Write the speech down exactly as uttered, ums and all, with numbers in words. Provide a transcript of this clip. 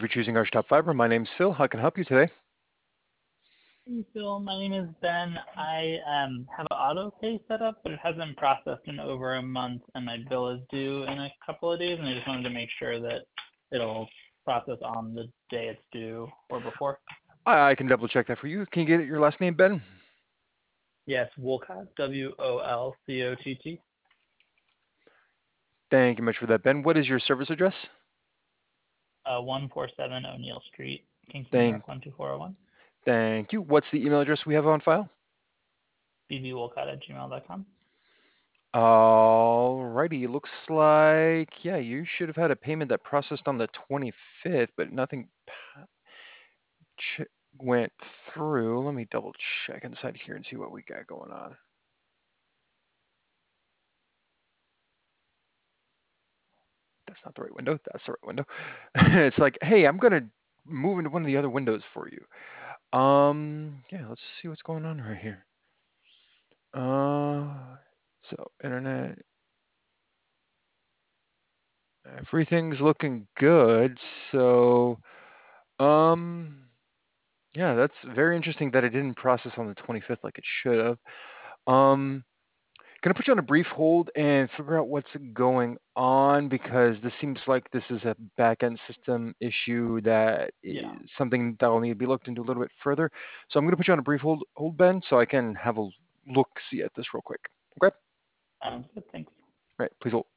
for choosing Archtop Fiber. My name's Phil. How can I help you today? Hey, Phil. My name is Ben. I um, have an auto pay set up, but it hasn't processed in over a month, and my bill is due in a couple of days, and I just wanted to make sure that it'll process on the day it's due or before. I, I can double check that for you. Can you get your last name, Ben? Yes, Wolcott, W O L C O T T. Thank you much for that, Ben. What is your service address? Uh, one forty-seven O'Neill Street, Kingston, New Thank, York, one two four zero one. thank you. What's the email address we have on file? bbwolcott at gmail dot com. Alrighty, looks like, yeah, you should have had a payment that processed on the twenty-fifth, but nothing ch went through. Let me double check inside here and see what we got going on. That's not the right window. That's the right window. It's like, hey, I'm gonna move into one of the other windows for you. Um, yeah, let's see what's going on right here. Uh, so internet, everything's looking good. So, um, yeah, that's very interesting that it didn't process on the twenty-fifth like it should have. Um, Gonna put you on a brief hold and figure out what's going on because this seems like this is a back-end system issue that Yeah, is something that will need to be looked into a little bit further. So I'm gonna put you on a brief hold, hold Ben, so I can have a look see at this real quick. Okay? sounds good. Thanks. All right, please hold.